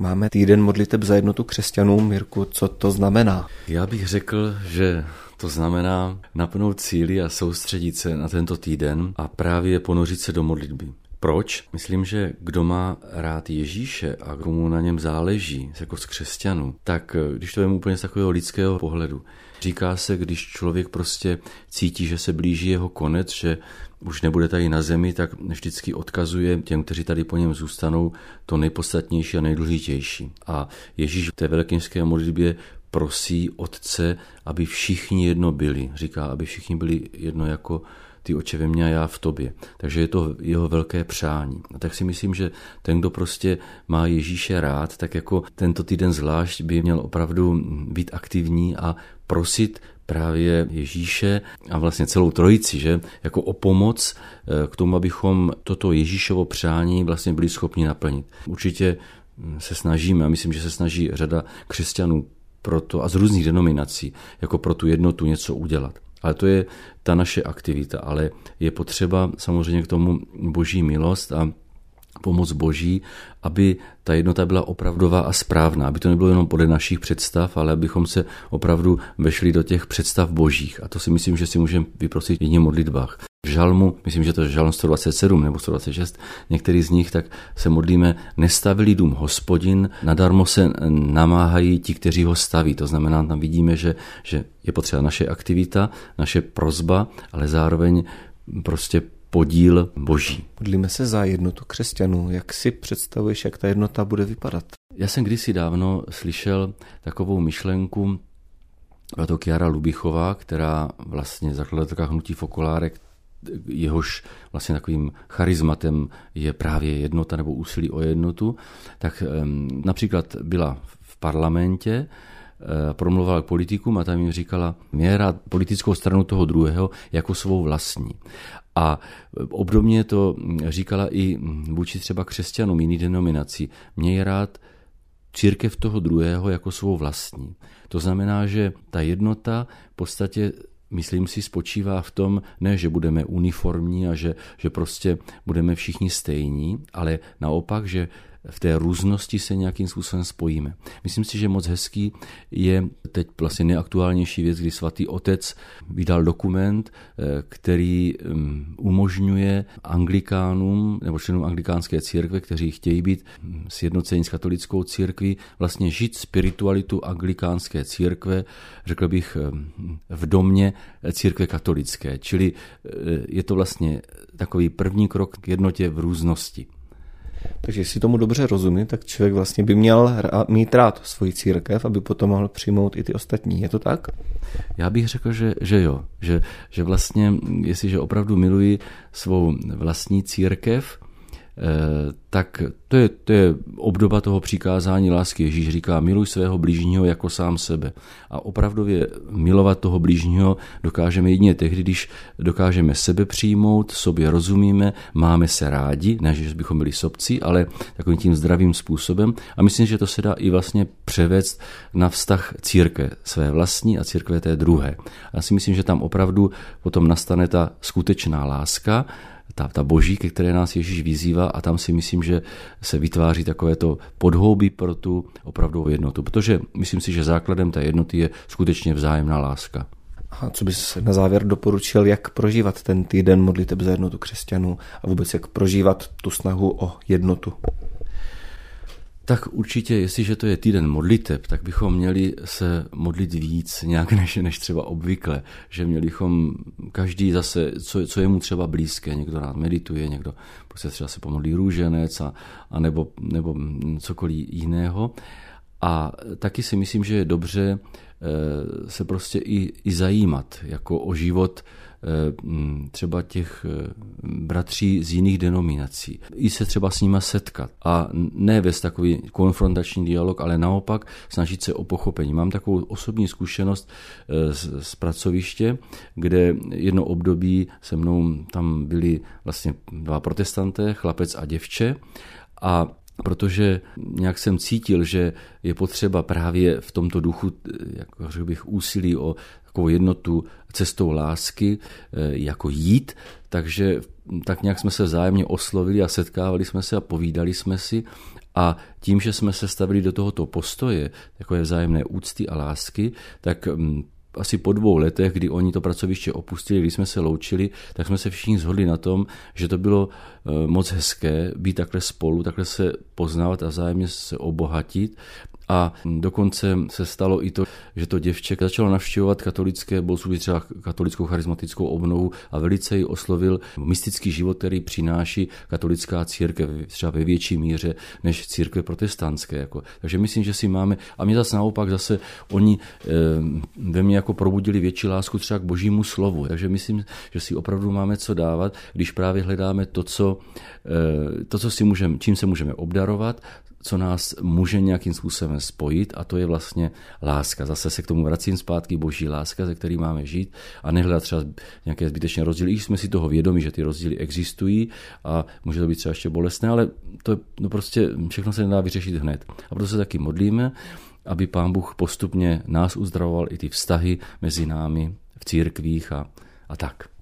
máme týden modliteb za jednotu křesťanů. Mirku, co to znamená? Já bych řekl, že to znamená napnout síly a soustředit se na tento týden a právě ponořit se do modlitby. Proč? Myslím, že kdo má rád Ježíše a komu na něm záleží, jako z křesťanů, tak když to je úplně z takového lidského pohledu, říká se, když člověk prostě cítí, že se blíží jeho konec, že už nebude tady na zemi, tak vždycky odkazuje těm, kteří tady po něm zůstanou, to nejpodstatnější a nejdůležitější. A Ježíš v té velekněžské modlitbě prosí Otce, aby všichni jedno byli. Říká, aby všichni byli jedno jako ty, Otče, ve mně a já v tobě. Takže je to jeho velké přání. A tak si myslím, že ten, kdo prostě má Ježíše rád, tak jako tento týden zvlášť by měl opravdu být aktivní a prosit právě Ježíše a vlastně celou trojici, že, jako o pomoc k tomu, abychom toto Ježíšovo přání vlastně byli schopni naplnit. Určitě se snažíme, a myslím, že se snaží řada křesťanů proto, a z různých denominací, jako pro tu jednotu něco udělat. Ale to je ta naše aktivita, ale je potřeba samozřejmě k tomu boží milost a pomoc boží, aby ta jednota byla opravdová a správná, aby to nebylo jenom podle našich představ, ale abychom se opravdu vešli do těch představ božích. A to si myslím, že si můžeme vyprosit jedině v modlitbách. V žalmu, myslím, že to je žalm 127 nebo 126, některý z nich, tak se modlíme: nestavili dům Hospodin, nadarmo se namáhají ti, kteří ho staví. To znamená, tam vidíme, že je potřeba naše aktivita, naše prosba, ale zároveň prostě podíl boží. Modlíme se za jednotu křesťanů. Jak si představuješ, jak ta jednota bude vypadat? Já jsem kdysi dávno slyšel takovou myšlenku, byla to Kiara Lubichová, která vlastně zakladatelka hnutí Fokolárek, jehož vlastně takovým charizmatem je právě jednota nebo úsilí o jednotu, tak například byla v parlamentě, promluvala k politikům a tam jim říkala: mě rád politickou stranu toho druhého jako svou vlastní. A obdobně to říkala i vůči třeba křesťanům jiných denominací. Mě je rád církev toho druhého jako svou vlastní. To znamená, že ta jednota v podstatě, myslím si, spočívá v tom, ne, že budeme uniformní a že prostě budeme všichni stejní, ale naopak, že v té různosti se nějakým způsobem spojíme. Myslím si, že moc hezký je teď vlastně nejaktuálnější věc, kdy svatý otec vydal dokument, který umožňuje anglikánům nebo členům anglikánské církve, kteří chtějí být sjednoceni s katolickou církví, vlastně žít spiritualitu anglikánské církve, řekl bych, v domě církve katolické. Čili je to vlastně takový první krok k jednotě v různosti. Takže jestli tomu dobře rozumím, tak člověk vlastně by měl mít rád svoji církev, aby potom mohl přijmout i ty ostatní. Je to tak? Já bych řekl, že jo. Že vlastně, jestliže opravdu miluji svou vlastní církev, tak to je obdoba toho přikázání lásky. Ježíš říká: miluj svého blížního jako sám sebe. A opravdově milovat toho blížního dokážeme jedině tehdy, když dokážeme sebe přijmout, sobě rozumíme, máme se rádi, ne, že bychom byli sobci, ale takovým tím zdravým způsobem. A myslím, že to se dá i vlastně převést na vztah církve své vlastní a církve té druhé. Já si myslím, že tam opravdu potom nastane ta skutečná láska, ta boží, ke které nás Ježíš vyzývá, a tam si myslím, že se vytváří takovéto podhoubí pro tu opravdovou jednotu. Protože myslím si, že základem té jednoty je skutečně vzájemná láska. A co bys na závěr doporučil, jak prožívat ten týden modliteb za jednotu křesťanů a vůbec jak prožívat tu snahu o jednotu? Tak určitě, jestliže to je týden modliteb, tak bychom měli se modlit víc nějak než třeba obvykle, že měli bychom každý zase, co je mu třeba blízké, někdo rád medituje, někdo prostě třeba se pomodlí růženec a nebo cokoliv jiného. A taky si myslím, že je dobře se prostě i zajímat jako o život třeba těch bratří z jiných denominací. I se třeba s nima setkat a ne vést takový konfrontační dialog, ale naopak snažit se o pochopení. Mám takovou osobní zkušenost z pracoviště, kde jedno období se mnou tam byli vlastně dva protestanté, chlapec a děvče, a protože nějak jsem cítil, že je potřeba právě v tomto duchu, jako řekl bych, úsilí o takovou jednotu cestou lásky jako jít, takže tak nějak jsme se vzájemně oslovili a setkávali jsme se a povídali jsme si A tím, že jsme se stavili do tohoto postoje, takové vzájemné úcty a lásky, tak asi po 2 letech, kdy oni to pracoviště opustili, když jsme se loučili, tak jsme se všichni shodli na tom, že to bylo moc hezké být takhle spolu, takhle se poznávat a vzájemně se obohatit. A dokonce se stalo i to, že to děvče začalo navštěvovat katolické bohoslužby, třeba katolickou charismatickou obnovu a velice ji oslovil mystický život, který přináší katolická církev třeba ve větší míře než církve protestantské. Takže myslím, že si máme, a mě zase naopak zase oni ve mně jako probudili větší lásku třeba k Božímu slovu. Takže myslím, že si opravdu máme co dávat, když právě hledáme to, čím se můžeme obdarovat, co nás může nějakým způsobem spojit, a to je vlastně láska. Zase se k tomu vracím zpátky, Boží láska, ze který máme žít, a nehledat třeba nějaké zbytečné rozdíly. I jsme si toho vědomi, že ty rozdíly existují a může to být třeba ještě bolestné, ale to prostě všechno se nedá vyřešit hned. A proto se taky modlíme, aby Pán Bůh postupně nás uzdravoval i ty vztahy mezi námi v církvích a tak.